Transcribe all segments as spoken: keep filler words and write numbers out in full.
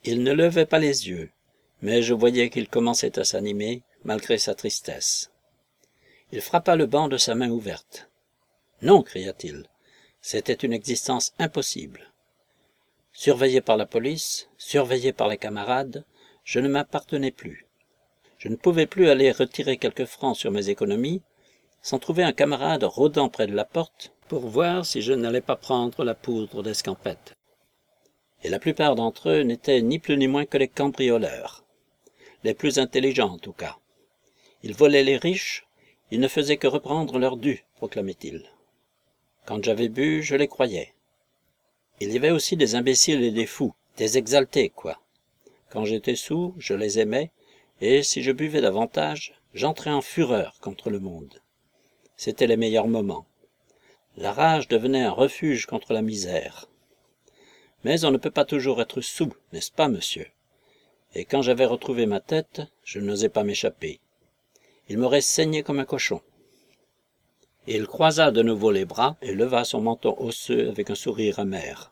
Il ne levait pas les yeux, mais je voyais qu'il commençait à s'animer, malgré sa tristesse. Il frappa le banc de sa main ouverte. « Non » cria-t-il, « c'était une existence impossible. Surveillé par la police, surveillé par les camarades, je ne m'appartenais plus. Je ne pouvais plus aller retirer quelques francs sur mes économies, sans trouver un camarade rôdant près de la porte pour voir si je n'allais pas prendre la poudre d'escampette. Et la plupart d'entre eux n'étaient ni plus ni moins que les cambrioleurs, les plus intelligents en tout cas. Ils volaient les riches, ils ne faisaient que reprendre leur dû, proclamait-il. Quand j'avais bu, je les croyais. Il y avait aussi des imbéciles et des fous, des exaltés, quoi. Quand j'étais saoul, je les aimais, et si je buvais davantage, j'entrais en fureur contre le monde. C'étaient les meilleurs moments. La rage devenait un refuge contre la misère. Mais on ne peut pas toujours être saoul, n'est-ce pas, monsieur? Et quand j'avais retrouvé ma tête, je n'osais pas m'échapper. Il m'aurait saigné comme un cochon. Il croisa de nouveau les bras et leva son menton osseux avec un sourire amer.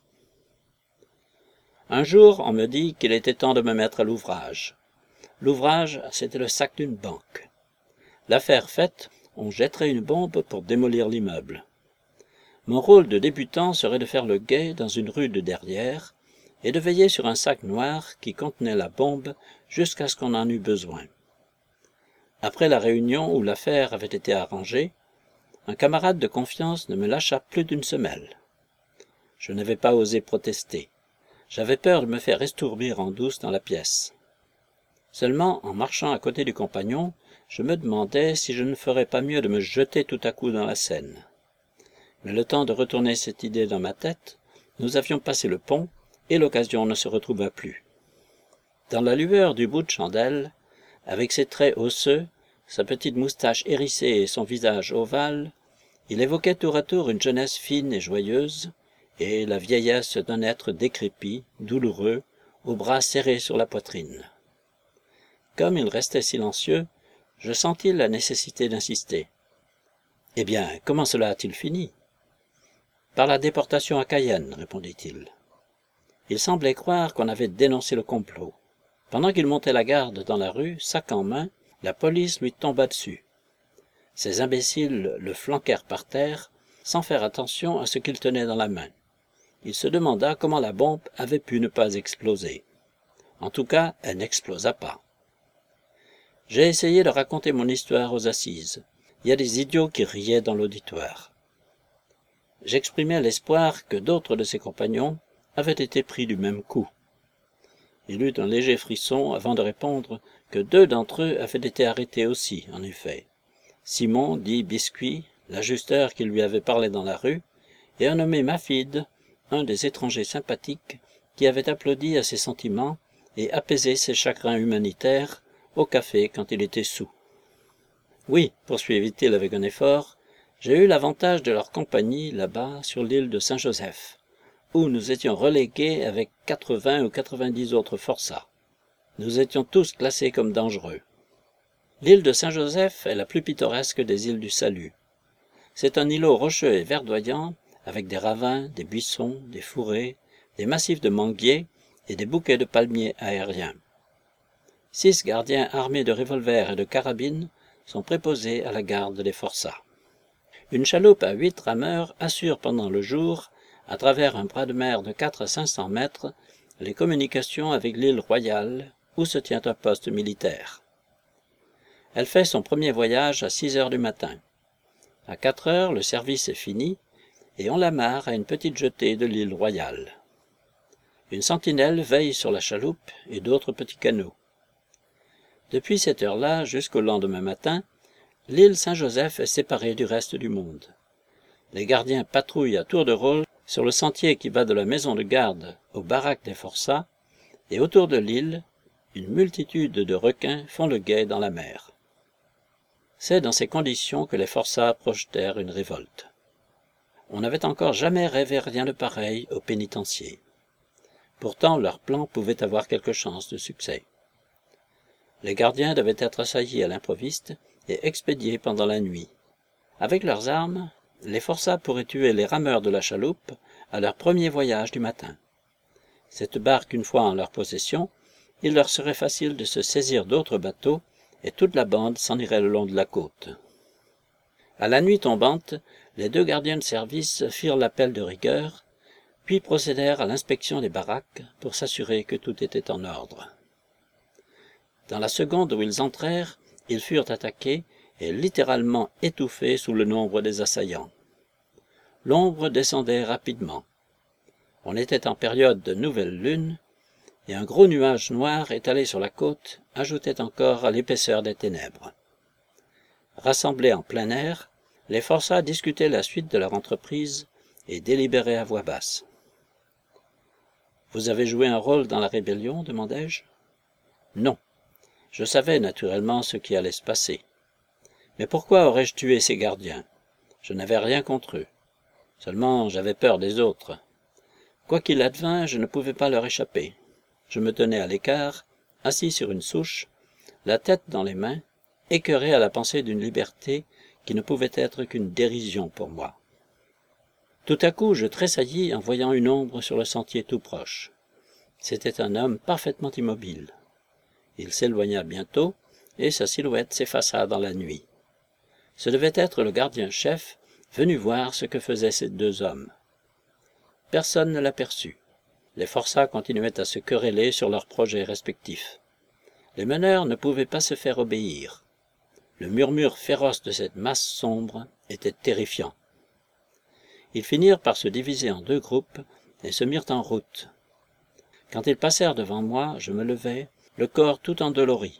Un jour, on me dit qu'il était temps de me mettre à l'ouvrage. L'ouvrage, c'était le sac d'une banque. L'affaire faite, on jetterait une bombe pour démolir l'immeuble. Mon rôle de débutant serait de faire le guet dans une rue de derrière et de veiller sur un sac noir qui contenait la bombe jusqu'à ce qu'on en eût besoin. Après la réunion où l'affaire avait été arrangée, un camarade de confiance ne me lâcha plus d'une semelle. Je n'avais pas osé protester. J'avais peur de me faire estourbir en douce dans la pièce. Seulement, en marchant à côté du compagnon, je me demandais si je ne ferais pas mieux de me jeter tout à coup dans la Seine. Mais le temps de retourner cette idée dans ma tête, nous avions passé le pont, et l'occasion ne se retrouva plus. Dans la lueur du bout de chandelle, avec ses traits osseux, sa petite moustache hérissée et son visage ovale, il évoquait tour à tour une jeunesse fine et joyeuse, et la vieillesse d'un être décrépit, douloureux, aux bras serrés sur la poitrine. Comme il restait silencieux, je sentis la nécessité d'insister. « Eh bien, comment cela a-t-il fini ?»« Par la déportation à Cayenne, » répondit-il. Il semblait croire qu'on avait dénoncé le complot. Pendant qu'il montait la garde dans la rue, sac en main, la police lui tomba dessus. Ces imbéciles le flanquèrent par terre, sans faire attention à ce qu'il tenait dans la main. Il se demanda comment la bombe avait pu ne pas exploser. En tout cas, elle n'explosa pas. J'ai essayé de raconter mon histoire aux assises. Il y a des idiots qui riaient dans l'auditoire. J'exprimais l'espoir que d'autres de ses compagnons avaient été pris du même coup. Il eut un léger frisson avant de répondre que deux d'entre eux avaient été arrêtés aussi, en effet. Simon, dit Biscuit, l'ajusteur qui lui avait parlé dans la rue, et un nommé Mafide, un des étrangers sympathiques, qui avait applaudi à ses sentiments et apaisé ses chagrins humanitaires au café quand il était saoul. Oui, poursuivit-il avec un effort, j'ai eu l'avantage de leur compagnie là-bas sur l'île de Saint-Joseph, où nous étions relégués avec quatre-vingts ou quatre-vingt-dix autres forçats. Nous étions tous classés comme dangereux. L'île de Saint-Joseph est la plus pittoresque des îles du Salut. C'est un îlot rocheux et verdoyant, avec des ravins, des buissons, des fourrés, des massifs de manguiers et des bouquets de palmiers aériens. Six gardiens armés de revolvers et de carabines sont préposés à la garde des forçats. Une chaloupe à huit rameurs assure pendant le jour, à travers un bras de mer de quatre à cinq cents mètres, les communications avec l'île Royale, où se tient un poste militaire. Elle fait son premier voyage à six heures du matin. À quatre heures, le service est fini, et on l'amarre à une petite jetée de l'île Royale. Une sentinelle veille sur la chaloupe et d'autres petits canots. Depuis cette heure-là jusqu'au lendemain matin, l'île Saint-Joseph est séparée du reste du monde. Les gardiens patrouillent à tour de rôle sur le sentier qui va de la maison de garde aux baraques des forçats, et autour de l'île, une multitude de requins font le guet dans la mer. C'est dans ces conditions que les forçats projetèrent une révolte. On n'avait encore jamais rêvé rien de pareil au pénitencier. Pourtant, leur plan pouvait avoir quelque chance de succès. Les gardiens devaient être assaillis à l'improviste et expédiés pendant la nuit. Avec leurs armes, les forçats pourraient tuer les rameurs de la chaloupe à leur premier voyage du matin. Cette barque une fois en leur possession, il leur serait facile de se saisir d'autres bateaux, et toute la bande s'en irait le long de la côte. À la nuit tombante, les deux gardiens de service firent l'appel de rigueur, puis procédèrent à l'inspection des baraques pour s'assurer que tout était en ordre. Dans la seconde où ils entrèrent, ils furent attaqués et littéralement étouffés sous le nombre des assaillants. L'ombre descendait rapidement. On était en période de nouvelle lune, et un gros nuage noir étalé sur la côte ajoutait encore à l'épaisseur des ténèbres. Rassemblés en plein air, les forçats discutaient la suite de leur entreprise et délibéraient à voix basse. « Vous avez joué un rôle dans la rébellion ?» demandai-je. « Non. Je savais naturellement ce qui allait se passer. Mais pourquoi aurais-je tué ces gardiens? Je n'avais rien contre eux. Seulement j'avais peur des autres. Quoi qu'il advînt, je ne pouvais pas leur échapper. Je me tenais à l'écart, assis sur une souche, la tête dans les mains, écœuré à la pensée d'une liberté qui ne pouvait être qu'une dérision pour moi. Tout à coup, je tressaillis en voyant une ombre sur le sentier tout proche. C'était un homme parfaitement immobile. Il s'éloigna bientôt, et sa silhouette s'effaça dans la nuit. Ce devait être le gardien-chef, venu voir ce que faisaient ces deux hommes. Personne ne l'aperçut. Les forçats continuaient à se quereller sur leurs projets respectifs. Les meneurs ne pouvaient pas se faire obéir. Le murmure féroce de cette masse sombre était terrifiant. Ils finirent par se diviser en deux groupes et se mirent en route. Quand ils passèrent devant moi, je me levai, le corps tout endolori.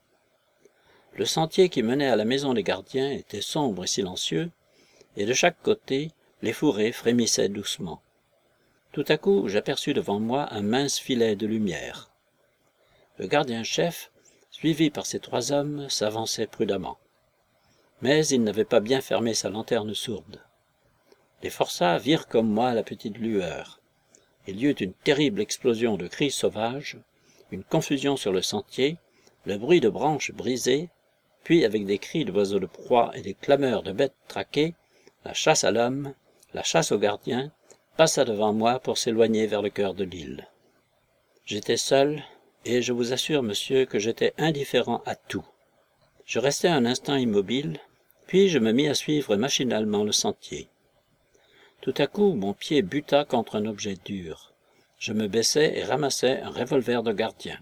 Le sentier qui menait à la maison des gardiens était sombre et silencieux, et de chaque côté, les fourrés frémissaient doucement. Tout à coup, j'aperçus devant moi un mince filet de lumière. Le gardien-chef, suivi par ses trois hommes, s'avançait prudemment. Mais il n'avait pas bien fermé sa lanterne sourde. Les forçats virent comme moi la petite lueur. Il y eut une terrible explosion de cris sauvages, une confusion sur le sentier, le bruit de branches brisées, puis avec des cris d'oiseaux de proie et des clameurs de bêtes traquées, la chasse à l'homme, la chasse aux gardiens, passa devant moi pour s'éloigner vers le cœur de l'île. J'étais seul, et je vous assure, monsieur, que j'étais indifférent à tout. Je restai un instant immobile, puis je me mis à suivre machinalement le sentier. Tout à coup, mon pied buta contre un objet dur. Je me baissai et ramassai un revolver de gardien.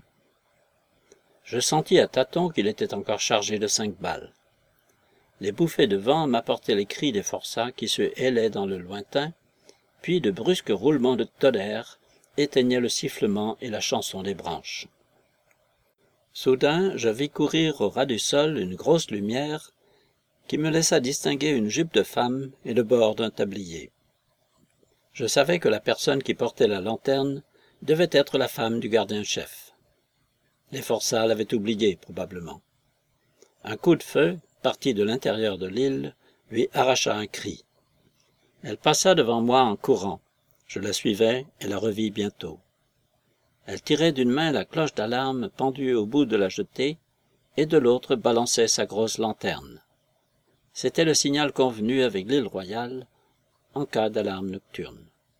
Je sentis à tâtons qu'il était encore chargé de cinq balles. Les bouffées de vent m'apportaient les cris des forçats qui se hélaient dans le lointain, puis de brusques roulements de tonnerre éteignaient le sifflement et la chanson des branches. Soudain, je vis courir au ras du sol une grosse lumière qui me laissa distinguer une jupe de femme et le bord d'un tablier. Je savais que la personne qui portait la lanterne devait être la femme du gardien-chef. Les forçats l'avaient oublié, probablement. Un coup de feu, parti de l'intérieur de l'île, lui arracha un cri. Elle passa devant moi en courant. Je la suivais et la revis bientôt. Elle tirait d'une main la cloche d'alarme pendue au bout de la jetée, et de l'autre balançait sa grosse lanterne. C'était le signal convenu avec l'île Royale en cas d'alarme nocturne.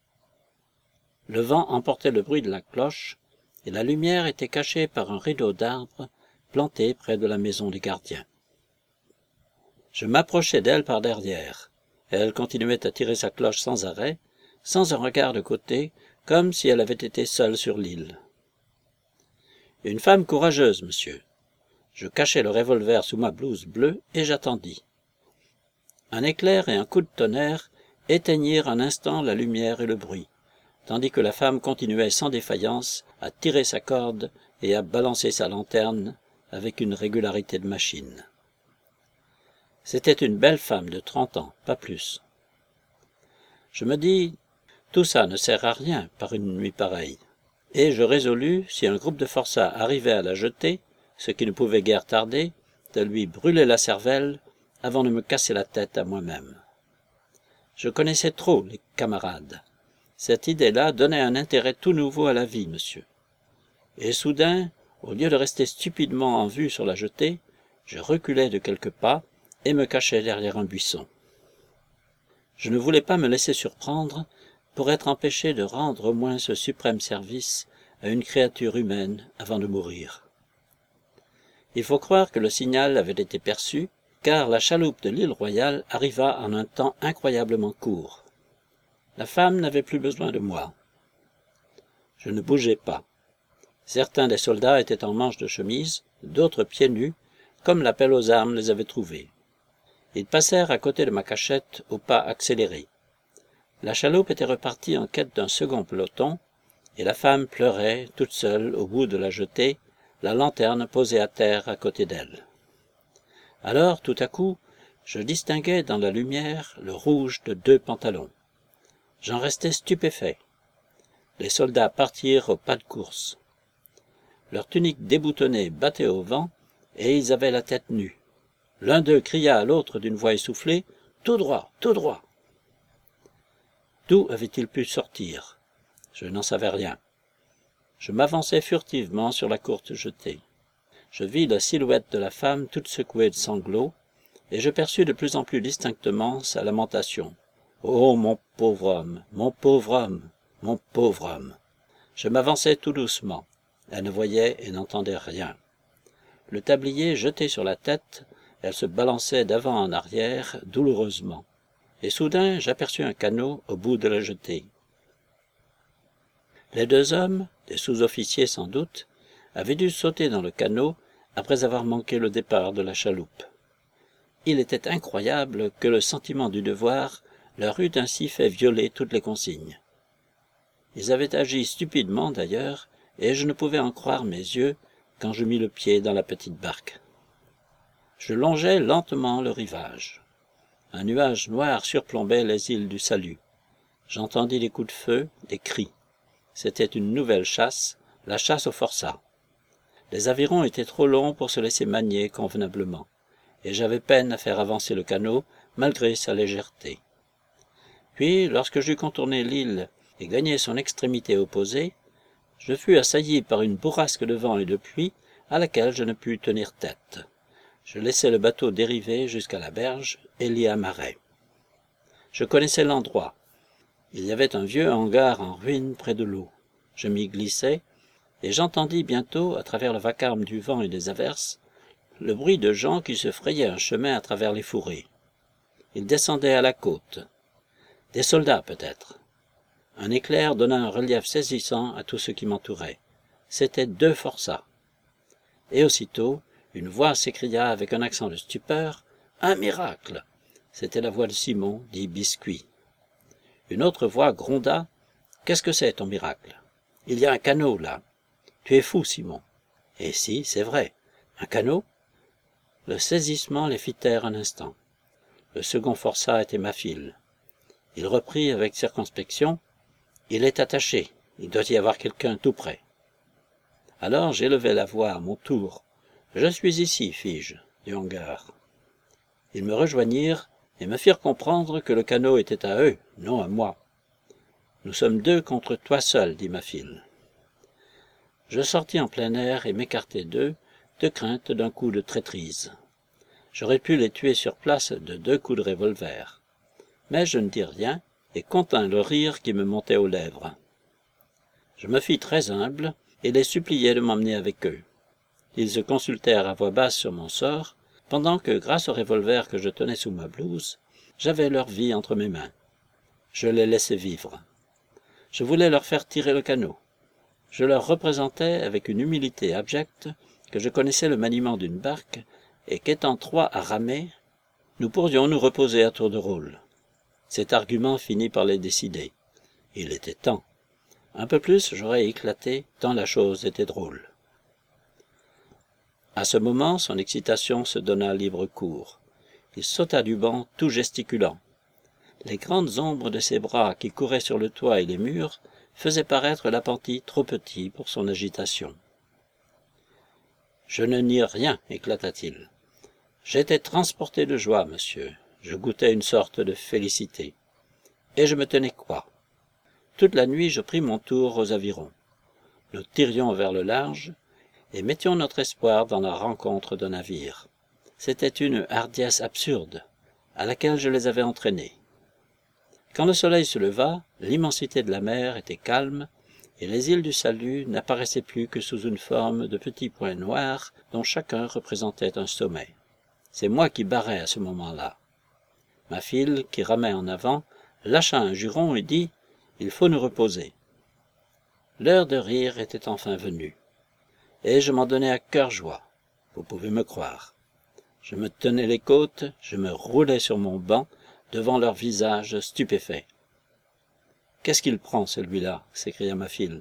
Le vent emportait le bruit de la cloche, et la lumière était cachée par un rideau d'arbres planté près de la maison des gardiens. Je m'approchai d'elle par derrière. Elle continuait à tirer sa cloche sans arrêt, sans un regard de côté, comme si elle avait été seule sur l'île. Une femme courageuse, monsieur. Je cachai le revolver sous ma blouse bleue et j'attendis. Un éclair et un coup de tonnerre éteignirent un instant la lumière et le bruit, tandis que la femme continuait sans défaillance à tirer sa corde et à balancer sa lanterne avec une régularité de machine. C'était une belle femme de trente ans, pas plus. Je me dis, tout ça ne sert à rien par une nuit pareille, et je résolus, si un groupe de forçats arrivait à la jeter, ce qui ne pouvait guère tarder, de lui brûler la cervelle avant de me casser la tête à moi-même. Je connaissais trop les camarades. Cette idée-là donnait un intérêt tout nouveau à la vie, monsieur. Et soudain, au lieu de rester stupidement en vue sur la jetée, je reculai de quelques pas et me cachai derrière un buisson. Je ne voulais pas me laisser surprendre, pour être empêché de rendre au moins ce suprême service à une créature humaine avant de mourir. Il faut croire que le signal avait été perçu, car la chaloupe de l'île Royale arriva en un temps incroyablement court. La femme n'avait plus besoin de moi. Je ne bougeais pas. Certains des soldats étaient en manches de chemise, d'autres pieds nus, comme l'appel aux armes les avait trouvés. Ils passèrent à côté de ma cachette au pas accéléré. La chaloupe était repartie en quête d'un second peloton, et la femme pleurait, toute seule, au bout de la jetée, la lanterne posée à terre à côté d'elle. Alors, tout à coup, je distinguai dans la lumière le rouge de deux pantalons. J'en restai stupéfait. Les soldats partirent au pas de course. Leurs tuniques déboutonnées battaient au vent, et ils avaient la tête nue. L'un d'eux cria à l'autre d'une voix essoufflée, « Tout droit, tout droit !» D'où avait-il pu sortir? Je n'en savais rien. Je m'avançai furtivement sur la courte jetée. Je vis la silhouette de la femme toute secouée de sanglots, et je perçus de plus en plus distinctement sa lamentation. « Oh, mon pauvre homme, mon pauvre homme, mon pauvre homme !» Je m'avançai tout doucement. Elle ne voyait et n'entendait rien. Le tablier jeté sur la tête, elle se balançait d'avant en arrière, douloureusement. Et soudain, j'aperçus un canot au bout de la jetée. Les deux hommes, des sous-officiers sans doute, avaient dû sauter dans le canot après avoir manqué le départ de la chaloupe. Il était incroyable que le sentiment du devoir leur eût ainsi fait violer toutes les consignes. Ils avaient agi stupidement d'ailleurs, et je ne pouvais en croire mes yeux quand je mis le pied dans la petite barque. Je longeais lentement le rivage. Un nuage noir surplombait les îles du Salut. J'entendis des coups de feu, des cris. C'était une nouvelle chasse, la chasse au forçat. Les avirons étaient trop longs pour se laisser manier convenablement, et j'avais peine à faire avancer le canot, malgré sa légèreté. Puis, lorsque j'eus contourné l'île et gagné son extrémité opposée, je fus assailli par une bourrasque de vent et de pluie à laquelle je ne pus tenir tête. Je laissai le bateau dériver jusqu'à la berge et l'y amarrai. Je connaissais l'endroit. Il y avait un vieux hangar en ruine près de l'eau. Je m'y glissai, et j'entendis bientôt, à travers le vacarme du vent et des averses, le bruit de gens qui se frayaient un chemin à travers les fourrés. Ils descendaient à la côte. Des soldats, peut-être. Un éclair donna un relief saisissant à tout ce qui m'entourait. C'étaient deux forçats. Et aussitôt, une voix s'écria avec un accent de stupeur, « Un miracle !» C'était la voix de Simon, dit Biscuit. Une autre voix gronda, « Qu'est-ce que c'est, ton miracle? Il y a un canot, là. Tu es fou, Simon. » Et si, c'est vrai. Un canot? Le saisissement les fit taire un instant. Le second forçat était ma file. Il reprit avec circonspection, « Il est attaché. Il doit y avoir quelqu'un tout près. » Alors j'élevai la voix à mon tour. « Je suis ici, fis-je, du hangar. » Ils me rejoignirent et me firent comprendre que le canot était à eux, non à moi. « Nous sommes deux contre toi seul, dit ma file. » Je sortis en plein air et m'écartai d'eux, de crainte d'un coup de traîtrise. J'aurais pu les tuer sur place de deux coups de revolver. Mais je ne dis rien et contins le rire qui me montait aux lèvres. Je me fis très humble et les suppliai de m'emmener avec eux. Ils se consultèrent à voix basse sur mon sort, pendant que, grâce au revolver que je tenais sous ma blouse, j'avais leur vie entre mes mains. Je les laissai vivre. Je voulais leur faire tirer le canot. Je leur représentais, avec une humilité abjecte, que je connaissais le maniement d'une barque, et qu'étant trois à ramer, nous pourrions nous reposer à tour de rôle. Cet argument finit par les décider. Il était temps. Un peu plus, j'aurais éclaté, tant la chose était drôle. À ce moment, son excitation se donna libre cours. Il sauta du banc, tout gesticulant. Les grandes ombres de ses bras qui couraient sur le toit et les murs faisaient paraître l'appentis trop petit pour son agitation. « Je ne nie rien, éclata-t-il. J'étais transporté de joie, monsieur. Je goûtais une sorte de félicité. Et je me tenais quoi? Toute la nuit, je pris mon tour aux avirons. Nous tirions vers le large et mettions notre espoir dans la rencontre d'un navire. C'était une hardiesse absurde, à laquelle je les avais entraînés. Quand le soleil se leva, l'immensité de la mer était calme, et les îles du Salut n'apparaissaient plus que sous une forme de petits points noirs dont chacun représentait un sommet. C'est moi qui barrais à ce moment-là. Ma file, qui ramait en avant, lâcha un juron et dit « Il faut nous reposer ». L'heure de rire était enfin venue, et je m'en donnais à cœur joie, vous pouvez me croire. Je me tenais les côtes, je me roulais sur mon banc, devant leur visage stupéfait. « Qu'est-ce qu'il prend, celui-là » s'écria ma file.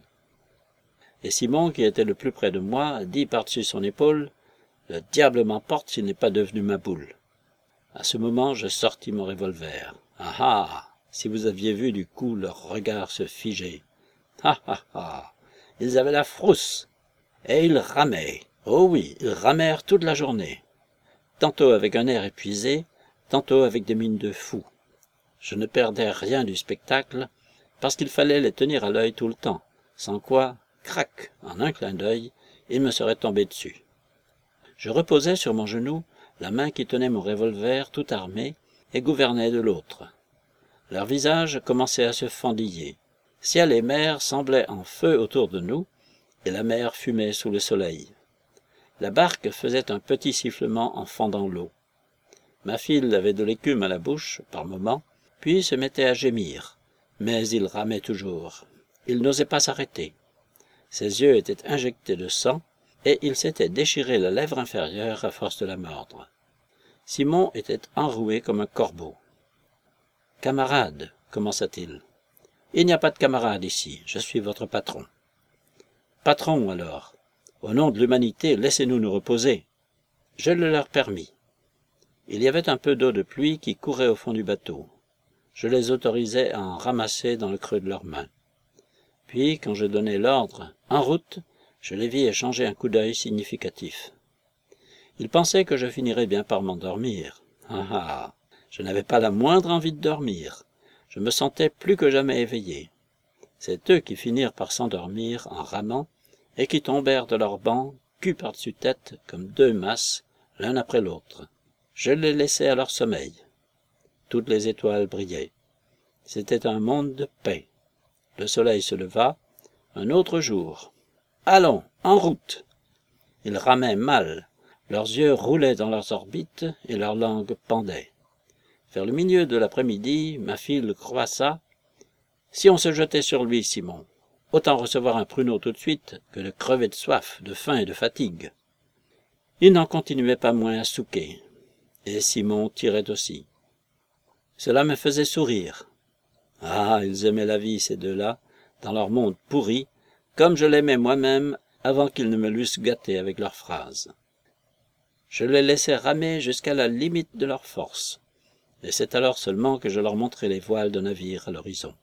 Et Simon, qui était le plus près de moi, dit par-dessus son épaule « Le diable m'emporte s'il n'est pas devenu ma boule ». À ce moment, je sortis mon revolver. Ah ah! Si vous aviez vu du coup leurs regards se figer. Ah ah ah! Ils avaient la frousse. Et ils ramaient. Oh oui, ils ramèrent toute la journée. Tantôt avec un air épuisé, tantôt avec des mines de fous. Je ne perdais rien du spectacle, parce qu'il fallait les tenir à l'œil tout le temps, sans quoi, crac, en un clin d'œil, ils me seraient tombés dessus. Je reposais sur mon genou la main qui tenait mon revolver tout armé et gouvernait de l'autre. Leurs visages commençaient à se fendiller. Ciel et mer semblaient en feu autour de nous, et la mer fumait sous le soleil. La barque faisait un petit sifflement en fendant l'eau. Ma file avait de l'écume à la bouche, par moments, puis se mettait à gémir, mais il ramait toujours. Il n'osait pas s'arrêter. Ses yeux étaient injectés de sang, et il s'était déchiré la lèvre inférieure à force de la mordre. Simon était enroué comme un corbeau. « Camarade, commença-t-il. « Il n'y a pas de camarade ici, je suis votre patron. »« Patron, alors. Au nom de l'humanité, laissez-nous nous reposer. » Je le leur permis. Il y avait un peu d'eau de pluie qui courait au fond du bateau. Je les autorisais à en ramasser dans le creux de leurs mains. Puis, quand je donnai l'ordre « En route », je les vis échanger un coup d'œil significatif. Ils pensaient que je finirais bien par m'endormir. Ah ah! Je n'avais pas la moindre envie de dormir. Je me sentais plus que jamais éveillé. C'est eux qui finirent par s'endormir en ramant et qui tombèrent de leur banc, cul par-dessus tête, comme deux masses, l'un après l'autre. Je les laissai à leur sommeil. Toutes les étoiles brillaient. C'était un monde de paix. Le soleil se leva, un autre jour. « Allons, en route !» Ils ramaient mal, leurs yeux roulaient dans leurs orbites et leurs langues pendaient. Vers le milieu de l'après-midi, ma file croissa. « Si on se jetait sur lui, Simon, autant recevoir un pruneau tout de suite que de crever de soif, de faim et de fatigue. » Il n'en continuait pas moins à souquer, et Simon tirait aussi. Cela me faisait sourire. Ah, ils aimaient la vie, ces deux-là, dans leur monde pourri, comme je l'aimais moi-même avant qu'ils ne me l'eussent gâté avec leurs phrases. Je les laissais ramer jusqu'à la limite de leur force, et c'est alors seulement que je leur montrai les voiles d'un navire à l'horizon.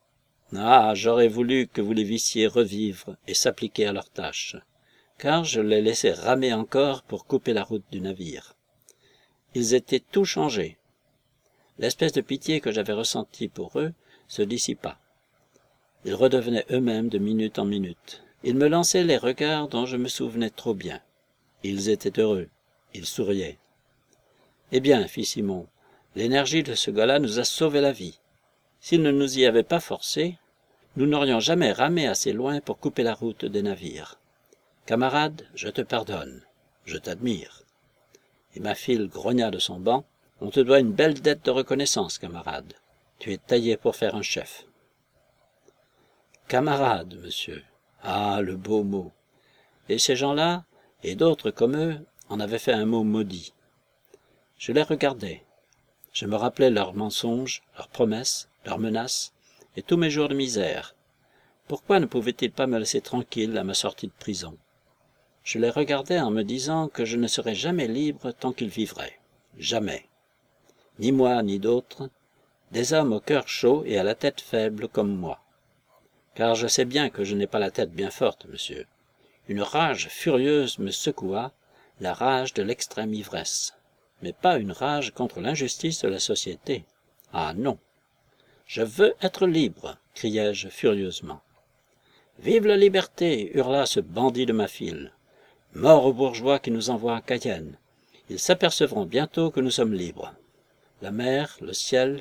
Ah, j'aurais voulu que vous les vissiez revivre et s'appliquer à leur tâche, car je les laissais ramer encore pour couper la route du navire. Ils étaient tout changés. L'espèce de pitié que j'avais ressentie pour eux se dissipa. Ils redevenaient eux-mêmes de minute en minute. Ils me lançaient les regards dont je me souvenais trop bien. Ils étaient heureux. Ils souriaient. « Eh bien, fit Simon, l'énergie de ce gars-là nous a sauvé la vie. S'il ne nous y avait pas forcés, nous n'aurions jamais ramé assez loin pour couper la route des navires. Camarade, je te pardonne. Je t'admire. » Et ma file grogna de son banc. « On te doit une belle dette de reconnaissance, camarade. Tu es taillé pour faire un chef. » Camarade, monsieur. Ah, le beau mot. Et ces gens-là, et d'autres comme eux, en avaient fait un mot maudit. Je les regardais. Je me rappelais leurs mensonges, leurs promesses, leurs menaces, et tous mes jours de misère. Pourquoi ne pouvaient-ils pas me laisser tranquille à ma sortie de prison? Je les regardais en me disant que je ne serais jamais libre tant qu'ils vivraient. Jamais. Ni moi, ni d'autres, des hommes au cœur chaud et à la tête faible comme moi. Car je sais bien que je n'ai pas la tête bien forte, monsieur. Une rage furieuse me secoua, la rage de l'extrême ivresse, mais pas une rage contre l'injustice de la société. Ah non! Je veux être libre, criai-je furieusement. Vive la liberté, hurla ce bandit de ma file. Mort aux bourgeois qui nous envoient à Cayenne. Ils s'apercevront bientôt que nous sommes libres. La mer, le ciel,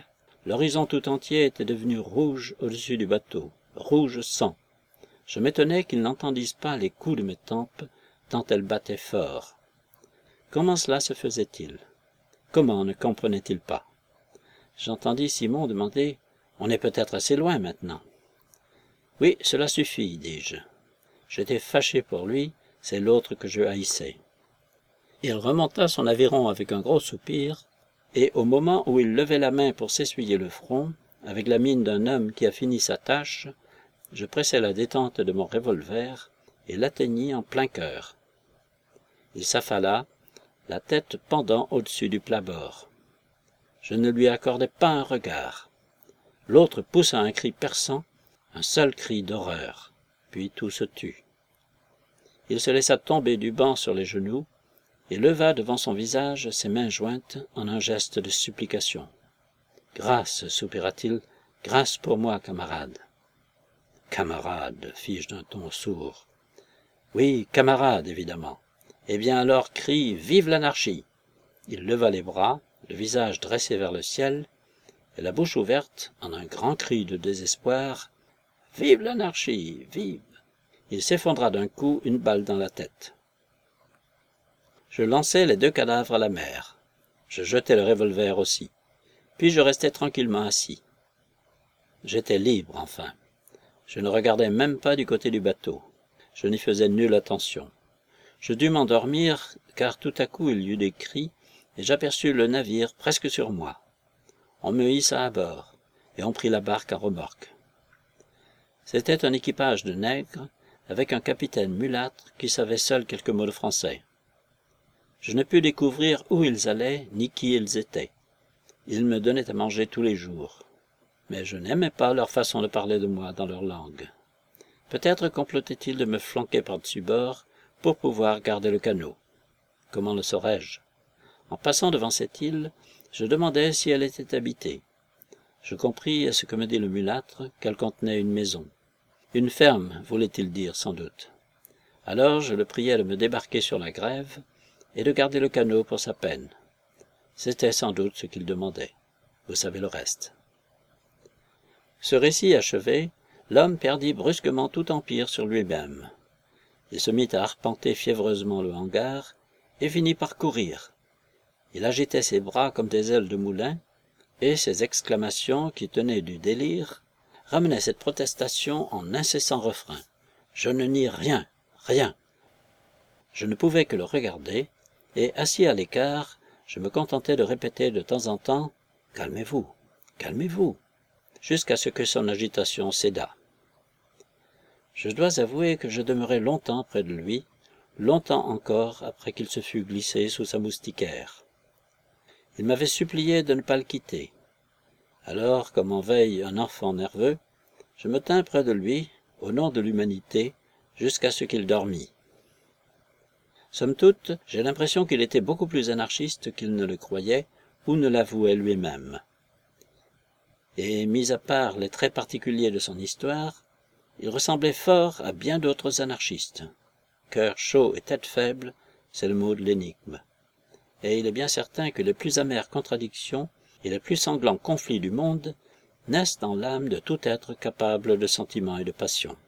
L'horizon tout entier était devenu rouge au-dessus du bateau, rouge sang. Je m'étonnais qu'ils n'entendissent pas les coups de mes tempes, tant elles battaient fort. Comment cela se faisait-il? Comment ne comprenaient-ils pas? J'entendis Simon demander « On est peut-être assez loin maintenant. » « Oui, cela suffit, dis-je. J'étais fâché pour lui, c'est l'autre que je haïssais. » Il remonta son aviron avec un gros soupir, et au moment où il levait la main pour s'essuyer le front, avec la mine d'un homme qui a fini sa tâche, je pressai la détente de mon revolver et l'atteignis en plein cœur. Il s'affala, la tête pendant au-dessus du plat-bord. Je ne lui accordai pas un regard. L'autre poussa un cri perçant, un seul cri d'horreur, puis tout se tut. Il se laissa tomber du banc sur les genoux et leva devant son visage ses mains jointes en un geste de supplication. « Grâce, soupira-t-il, grâce pour moi, camarade. »« Camarade, fis-je d'un ton sourd. »« Oui, camarade, évidemment. Eh bien alors crie « Vive l'anarchie !» Il leva les bras, le visage dressé vers le ciel, et la bouche ouverte, en un grand cri de désespoir. « Vive l'anarchie, vive !» Il s'effondra d'un coup, une balle dans la tête. Je lançai les deux cadavres à la mer. Je jetai le revolver aussi. Puis je restai tranquillement assis. J'étais libre, enfin. Je ne regardais même pas du côté du bateau. Je n'y faisais nulle attention. Je dus m'endormir, car tout à coup il y eut des cris, et j'aperçus le navire presque sur moi. On me hissa à bord, et on prit la barque à remorque. C'était un équipage de nègres, avec un capitaine mulâtre qui savait seul quelques mots de français. Je ne pus découvrir où ils allaient, ni qui ils étaient. Ils me donnaient à manger tous les jours. Mais je n'aimais pas leur façon de parler de moi dans leur langue. Peut-être complotaient-ils de me flanquer par-dessus bord pour pouvoir garder le canot. Comment le saurais-je? En passant devant cette île, je demandai si elle était habitée. Je compris à ce que me dit le mulâtre qu'elle contenait une maison. Une ferme, voulait-il dire sans doute. Alors je le priai de me débarquer sur la grève et de garder le canot pour sa peine. C'était sans doute ce qu'il demandait. Vous savez le reste. Ce récit achevé, l'homme perdit brusquement tout empire sur lui-même. Il se mit à arpenter fiévreusement le hangar et finit par courir. Il agitait ses bras comme des ailes de moulin, et ses exclamations, qui tenaient du délire, ramenaient cette protestation en incessant refrain. Je ne nie rien, rien. Je ne pouvais que le regarder, et assis à l'écart, je me contentais de répéter de temps en temps « Calmez-vous, calmez-vous », jusqu'à ce que son agitation cédât. Je dois avouer que je demeurai longtemps près de lui, longtemps encore après qu'il se fût glissé sous sa moustiquaire. Il m'avait supplié de ne pas le quitter. Alors, comme en veille un enfant nerveux, je me tins près de lui, au nom de l'humanité, jusqu'à ce qu'il dormît. Somme toute, j'ai l'impression qu'il était beaucoup plus anarchiste qu'il ne le croyait ou ne l'avouait lui-même. Et, mis à part les traits particuliers de son histoire, il ressemblait fort à bien d'autres anarchistes. Cœur chaud et tête faible, c'est le mot de l'énigme. Et il est bien certain que les plus amères contradictions et les plus sanglants conflits du monde naissent dans l'âme de tout être capable de sentiments et de passion.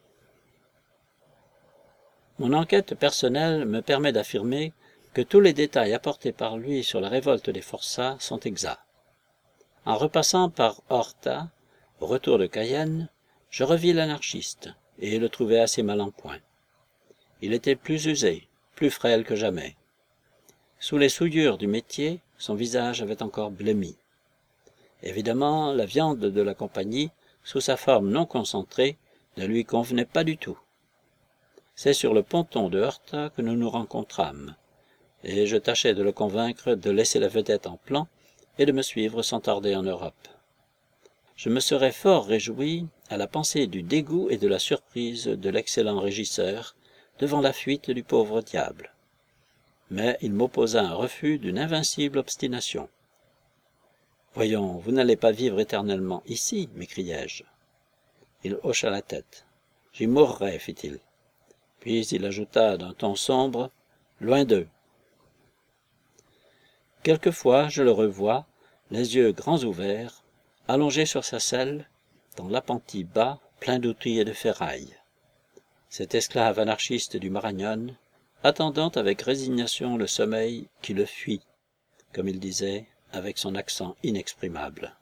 Mon enquête personnelle me permet d'affirmer que tous les détails apportés par lui sur la révolte des forçats sont exacts. En repassant par Horta, au retour de Cayenne, je revis l'anarchiste, et le trouvai assez mal en point. Il était plus usé, plus frêle que jamais. Sous les souillures du métier, son visage avait encore blêmi. Évidemment, la viande de la compagnie, sous sa forme non concentrée, ne lui convenait pas du tout. C'est sur le ponton de Horta que nous nous rencontrâmes, et je tâchai de le convaincre de laisser la vedette en plan et de me suivre sans tarder en Europe. Je me serais fort réjoui à la pensée du dégoût et de la surprise de l'excellent régisseur devant la fuite du pauvre diable. Mais il m'opposa un refus d'une invincible obstination. « Voyons, vous n'allez pas vivre éternellement ici, m'écriai-je. Il hocha la tête. « J'y mourrai, fit-il. » Puis il ajouta d'un ton sombre, « Loin d'eux. » Quelquefois je le revois, les yeux grands ouverts, allongé sur sa selle, dans l'appentis bas, plein d'outils et de ferrailles. Cet esclave anarchiste du Marañón, attendant avec résignation le sommeil qui le fuit, comme il disait, avec son accent inexprimable.